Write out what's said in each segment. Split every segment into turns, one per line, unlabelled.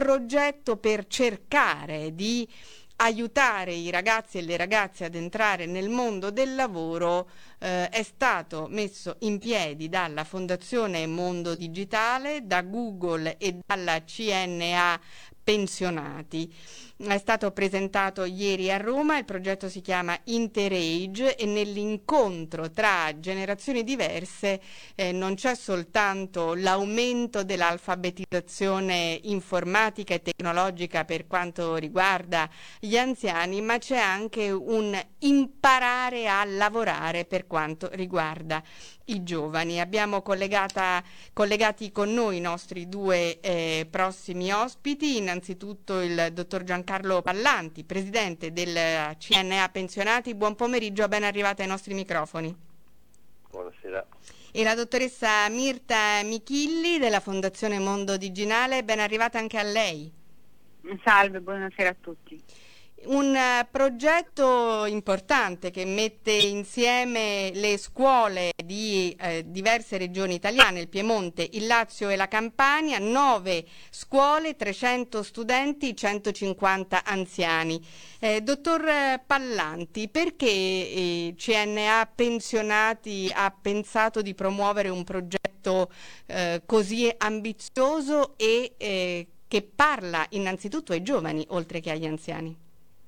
progetto per cercare di aiutare i ragazzi e le ragazze ad entrare nel mondo del lavoro è stato messo in piedi dalla Fondazione Mondo Digitale, da Google e dalla CNA Pensionati. È stato presentato ieri a Roma, il progetto si chiama Interage e nell'incontro tra generazioni diverse non c'è soltanto l'aumento dell'alfabetizzazione informatica e tecnologica per quanto riguarda gli anziani, ma c'è anche un imparare a lavorare per quanto riguarda i giovani. Abbiamo collegati con noi i nostri due prossimi ospiti, innanzitutto il dottor Giancarlo Pallanti, presidente del CNA Pensionati. Buon pomeriggio, ben arrivata ai nostri microfoni.
Buonasera.
E la dottoressa Mirta Michilli della Fondazione Mondo Digitale, ben arrivata anche a lei.
Salve, buonasera a tutti.
Un progetto importante che mette insieme le scuole di diverse regioni italiane, il Piemonte, il Lazio e la Campania, 9 scuole, 300 studenti, 150 anziani. Dottor Pallanti, perché CNA Pensionati ha pensato di promuovere un progetto così ambizioso e che parla innanzitutto ai giovani oltre che agli anziani?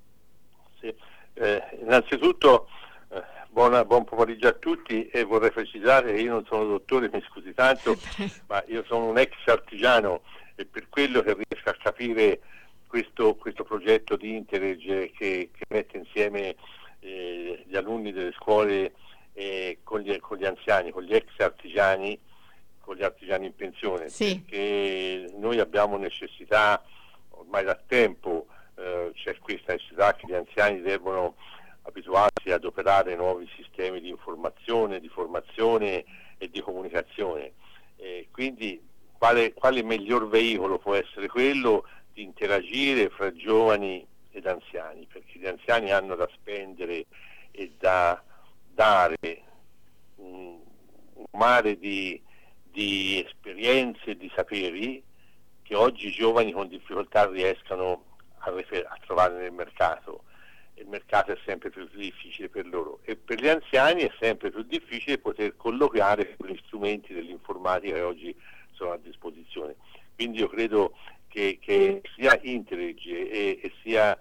Sì. Innanzitutto buon pomeriggio a tutti e vorrei precisare che io non sono dottore, mi scusi tanto, ma io sono un ex artigiano e per quello che riesco a capire questo progetto di Interage che mette insieme gli alunni delle scuole con gli anziani, con gli ex artigiani, con gli artigiani in pensione,
sì.
Perché noi abbiamo necessità ormai da tempo. C'è questa necessità che gli anziani devono abituarsi ad operare nuovi sistemi di informazione, di formazione e di comunicazione. Quindi quale miglior veicolo può essere quello di interagire fra giovani ed anziani, perché gli anziani hanno da spendere e da dare un mare di esperienze e di saperi che oggi i giovani con difficoltà riescano a trovare nel mercato. Il mercato è sempre più difficile per loro e per gli anziani è sempre più difficile poter colloquiare con gli strumenti dell'informatica che oggi sono a disposizione. Quindi io credo che sia Interage e sia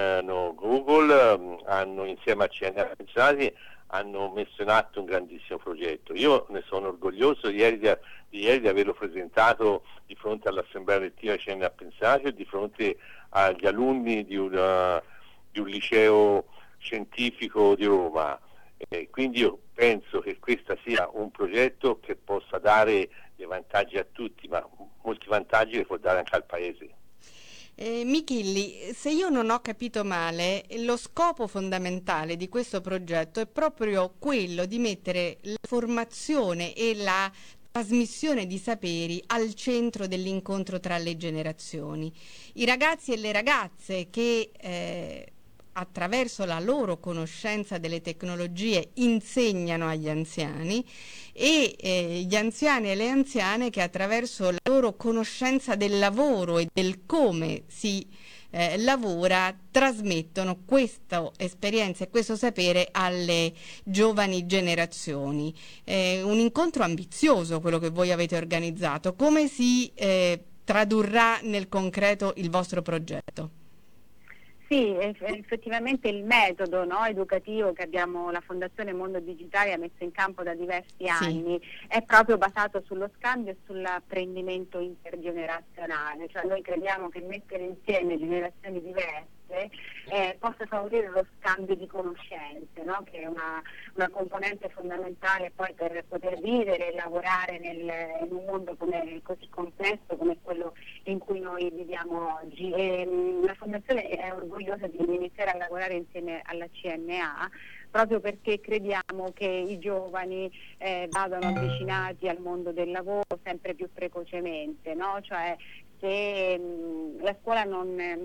Google hanno insieme a CNA Pensionati hanno messo in atto un grandissimo progetto. Io ne sono orgoglioso di ieri di averlo presentato di fronte all'Assemblea elettiva CNA Pensionati e di fronte agli alunni di un liceo scientifico di Roma. Quindi io penso che questo sia un progetto che possa dare dei vantaggi a tutti, ma molti vantaggi li può dare anche al Paese.
Michilli, se io non ho capito male, lo scopo fondamentale di questo progetto è proprio quello di mettere la formazione e la trasmissione di saperi al centro dell'incontro tra le generazioni. I ragazzi e le ragazze che attraverso la loro conoscenza delle tecnologie insegnano agli anziani e gli anziani e le anziane che attraverso la loro conoscenza del lavoro e del come si lavora trasmettono questa esperienza e questo sapere alle giovani generazioni. Un incontro ambizioso quello che voi avete organizzato. Come si tradurrà nel concreto il vostro progetto?
Sì, effettivamente il metodo educativo che abbiamo, la Fondazione Mondo Digitale ha messo in campo da diversi anni è proprio basato sullo scambio e sull'apprendimento intergenerazionale, cioè noi crediamo che mettere insieme generazioni diverse possa favorire lo scambio di conoscenze, che è una componente fondamentale poi per poter vivere e lavorare in un mondo così complesso come quello in cui noi viviamo oggi. La Fondazione è orgogliosa di iniziare a lavorare insieme alla CNA proprio perché crediamo che i giovani vadano avvicinati al mondo del lavoro sempre più precocemente, cioè se la scuola non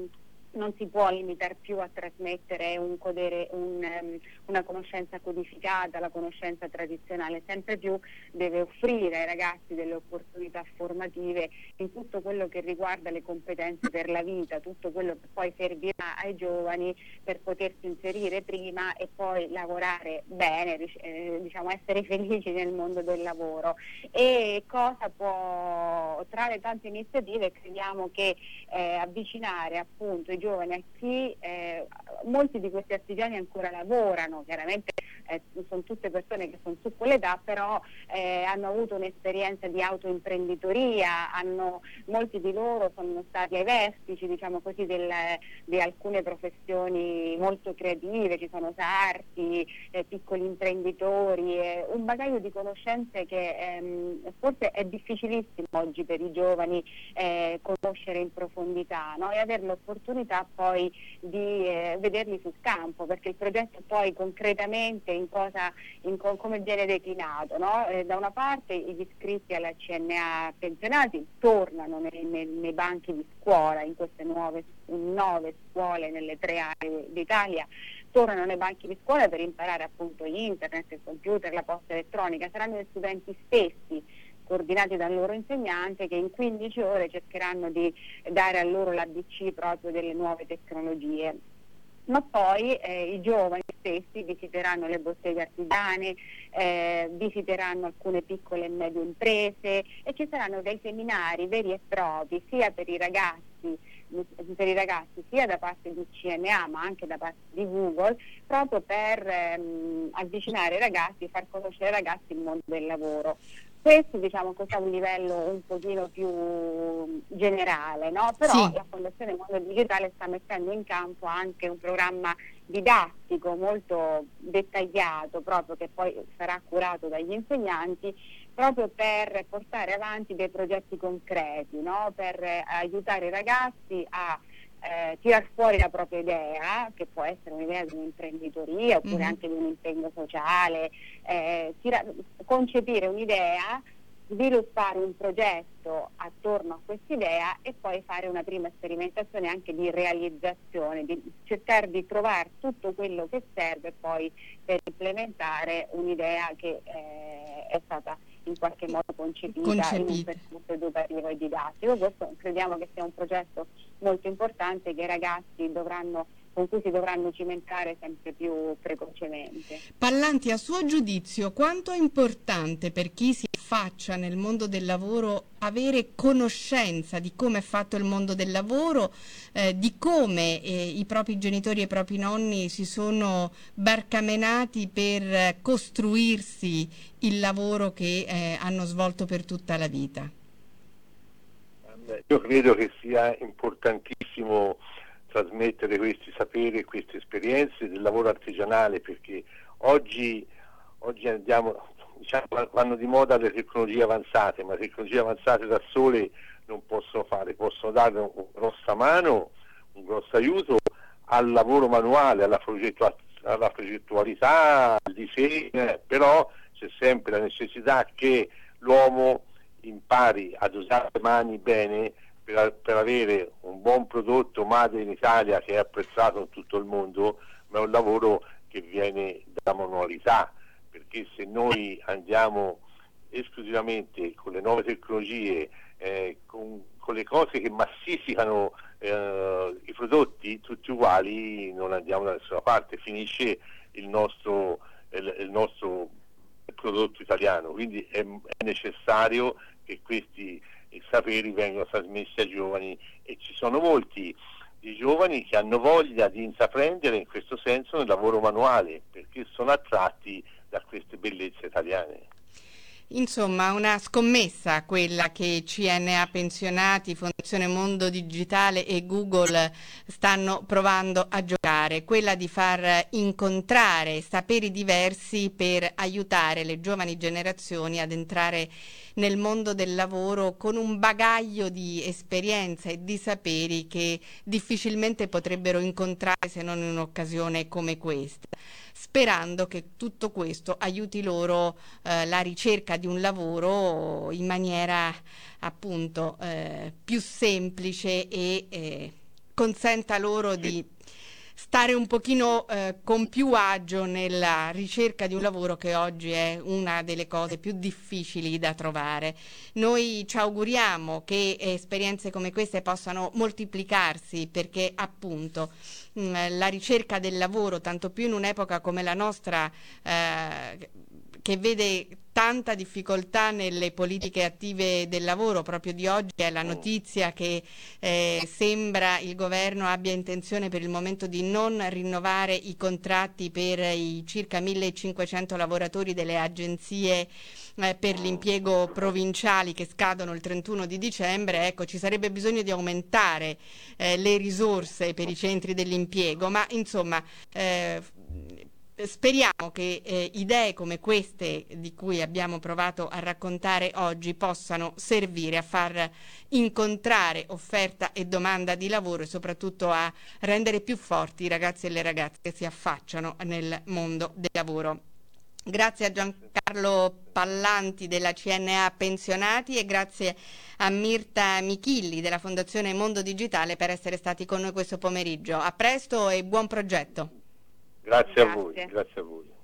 non si può limitare più a trasmettere una conoscenza codificata, la conoscenza tradizionale, sempre più deve offrire ai ragazzi delle opportunità formative in tutto quello che riguarda le competenze per la vita, tutto quello che poi servirà ai giovani per potersi inserire prima e poi lavorare bene, diciamo essere felici nel mondo del lavoro. E cosa può, tra le tante iniziative, crediamo che avvicinare appunto i giovani a chi molti di questi artigiani ancora lavorano, chiaramente sono tutte persone che sono su quell'età, però hanno avuto un'esperienza di autoimprenditoria, molti di loro sono stati ai vertici, diciamo così, di alcune professioni molto creative, ci sono sarti, piccoli imprenditori, un bagaglio di conoscenze che forse è difficilissimo oggi per i giovani conoscere in profondità, no? E avere l'opportunità poi di vederli sul campo, perché il progetto poi concretamente come viene declinato, no? Da una parte gli iscritti alla CNA pensionati tornano nei banchi di scuola, in queste nuove scuole nelle 3 aree d'Italia, tornano nei banchi di scuola per imparare appunto internet, il computer, la posta elettronica. Saranno gli studenti stessi, coordinati dal loro insegnante, che in 15 ore cercheranno di dare a loro l'ABC proprio delle nuove tecnologie. Ma poi i giovani stessi visiteranno le botteghe artigiane, visiteranno alcune piccole e medie imprese, e ci saranno dei seminari veri e propri sia per i ragazzi sia da parte di CNA ma anche da parte di Google, proprio per avvicinare i ragazzi e far conoscere ai ragazzi il mondo del lavoro. Questo, diciamo, a un livello un pochino più generale, no? Però
Sì.
la Fondazione Mondo Digitale sta mettendo in campo anche un programma didattico molto dettagliato, proprio, che poi sarà curato dagli insegnanti, proprio per portare avanti dei progetti concreti, no? Per aiutare i ragazzi a tirar fuori la propria idea, che può essere un'idea di un'imprenditoria oppure anche di un impegno sociale, concepire un'idea, sviluppare un progetto attorno a quest'idea e poi fare una prima sperimentazione anche di realizzazione, di cercare di trovare tutto quello che serve poi per implementare un'idea che è stata in qualche modo concepita in un percorso educativo e didattico. Questo crediamo che sia un progetto molto importante che i ragazzi con cui si dovranno cimentare sempre più precocemente.
Pallanti, a suo giudizio, quanto è importante per chi si affaccia nel mondo del lavoro avere conoscenza di come è fatto il mondo del lavoro, di come i propri genitori e i propri nonni si sono barcamenati per costruirsi il lavoro che hanno svolto per tutta la vita?
Io credo che sia importantissimo trasmettere questi saperi e queste esperienze del lavoro artigianale, perché oggi vanno di moda le tecnologie avanzate, ma le tecnologie avanzate da sole non possono fare, possono dare una grossa mano, un grosso aiuto al lavoro manuale, alla progettualità, al disegno, però c'è sempre la necessità che l'uomo impari ad usare le mani bene per avere un buon prodotto made in Italia che è apprezzato in tutto il mondo, ma è un lavoro che viene da manualità, perché se noi andiamo esclusivamente con le nuove tecnologie, con le cose che massificano i prodotti tutti uguali, non andiamo da nessuna parte, finisce il nostro prodotto italiano. Quindi è necessario che questi saperi vengano trasmessi ai giovani, e ci sono molti di giovani che hanno voglia di intraprendere in questo senso nel lavoro manuale, perché sono attratti da queste bellezze italiane.
Insomma, una scommessa quella che CNA Pensionati, Fondazione Mondo Digitale e Google stanno provando a giocare, quella di far incontrare saperi diversi per aiutare le giovani generazioni ad entrare nel mondo del lavoro con un bagaglio di esperienza e di saperi che difficilmente potrebbero incontrare se non in un'occasione come questa, sperando che tutto questo aiuti loro la ricerca di un lavoro in maniera appunto più semplice e consenta loro di stare un pochino con più agio nella ricerca di un lavoro che oggi è una delle cose più difficili da trovare. Noi ci auguriamo che esperienze come queste possano moltiplicarsi, perché appunto la ricerca del lavoro, tanto più in un'epoca come la nostra, che vede tanta difficoltà nelle politiche attive del lavoro. Proprio di oggi è la notizia che sembra il governo abbia intenzione per il momento di non rinnovare i contratti per i circa 1500 lavoratori delle agenzie per l'impiego provinciali che scadono il 31 di dicembre. Ecco, ci sarebbe bisogno di aumentare le risorse per i centri dell'impiego, ma insomma speriamo che idee come queste di cui abbiamo provato a raccontare oggi possano servire a far incontrare offerta e domanda di lavoro, e soprattutto a rendere più forti i ragazzi e le ragazze che si affacciano nel mondo del lavoro. Grazie a Giancarlo Pallanti della CNA Pensionati e grazie a Mirta Michilli della Fondazione Mondo Digitale per essere stati con noi questo pomeriggio. A presto e buon progetto.
Grazie a voi, grazie a voi.